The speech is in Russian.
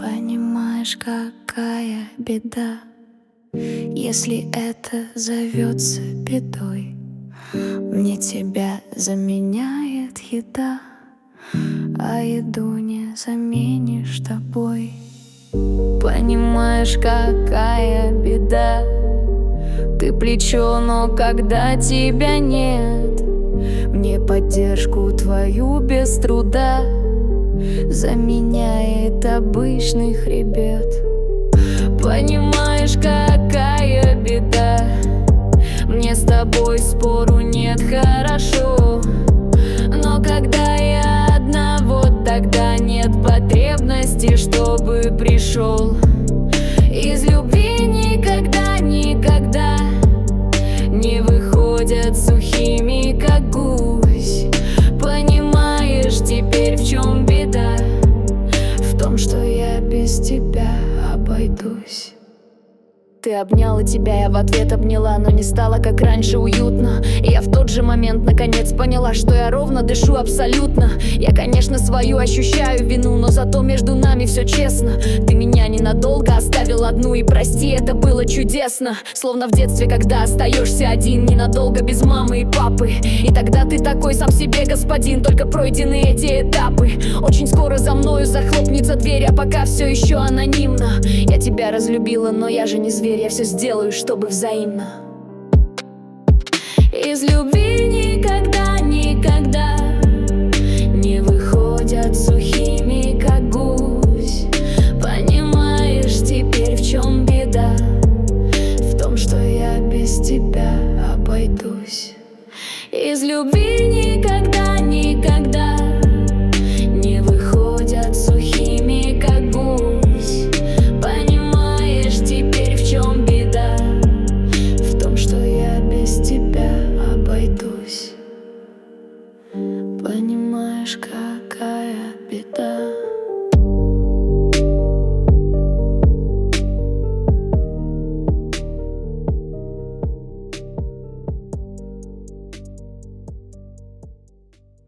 Понимаешь, какая беда, если это зовется бедой. Мне тебя заменяет еда, а еду не заменишь тобой. Понимаешь, какая беда, ты плечо, но когда тебя нет, мне поддержку твою без труда заменяет обычный хребет. Понимаешь, какая беда, мне с тобой спору нет, хорошо. Но когда я одна, вот тогда нет потребности, чтобы пришел. Из любви никогда, никогда не выходят сухими, как гусь. Понимаешь теперь, в чем беда? В том, что я без тебя обойдусь. Ты обняла, тебя я в ответ обняла, но не стало, как раньше, уютно. И я в тот же момент наконец поняла, что я ровно дышу абсолютно. Я, конечно, свою ощущаю вину, но зато между нами все честно. Ты меня ненадолго оставил одну, и прости, это было чудесно. Словно в детстве, когда остаешься один, ненадолго без мамы и папы. И тогда ты такой сам себе господин, только пройдены эти этапы. Очень скоро за мною захлопнется дверь, а пока все еще анонимно. Я тебя разлюбила, но я же не зверь, я все сделаю, чтобы взаимно. Из любви никогда, никогда не выходят сухими, как гусь. Понимаешь теперь, в чем беда? В том, что я без тебя обойдусь. Из любви никогда, никогда не выходят сухими, как гусь. Понимаешь теперь, в чем беда? В том, что я без тебя обойдусь. Понимаешь, какая беда?